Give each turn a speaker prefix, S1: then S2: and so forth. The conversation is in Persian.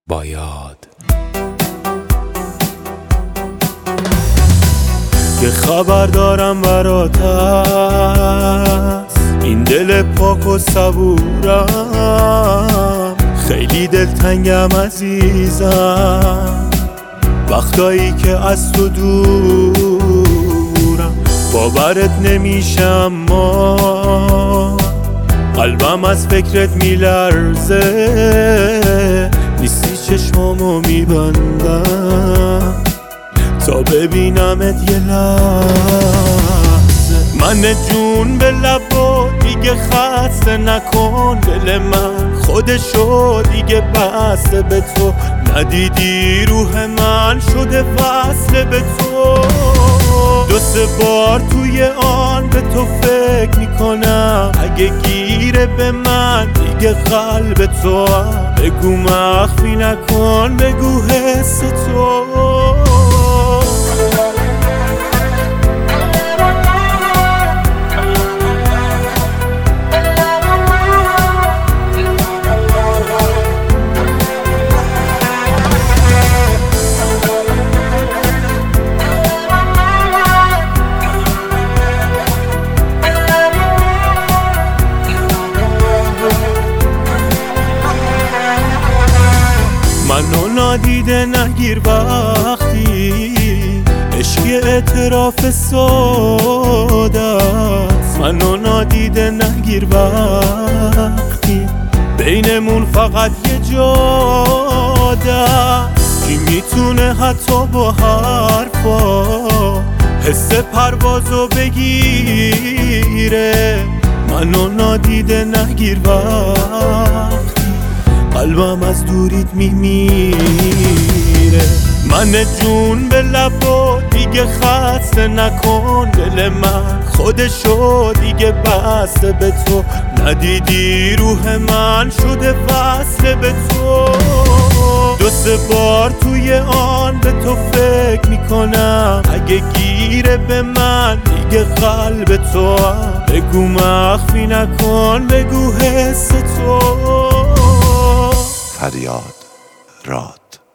S1: باید یه خبر دارم برات هست، این دل پاک و صبورم، خیلی دلتنگم عزیزم، وقتایی که از تو دورم باورت نمیشه، اما قلبم از فکرت میلرزه، نیستی چشمامو میبندم تا ببینمت یه لحظه. من جون به لبا دیگه خسته نکن، دل من خودشو دیگه بسته به تو، ندیدی روح من شده وصله به تو، دو سه بار توی آن به تو فکر میکنم، اگه گیره به من دیگه قلب تو، بگو مخفی نکن، بگو حس تو. منو نادیده نگیر وقتی عشقی اعتراف ساده است، منو نادیده نگیر وقتی بینمون فقط یه جاده است، کی میتونه حتی با حرفا حس پروازو بگیره، منو نادیده نگیر وقتی قلبم از دوریت میمیره. من جون به لبا دیگه خسته نکن، دل من خودشو دیگه بسته به تو، ندیدی روح من شده وصله به تو، دو سه بار توی آن به تو فکر میکنم، اگه گیره به من دیگه قلب تو، بگو مخفی نکن، بگو حس تو.
S2: فریاد راد.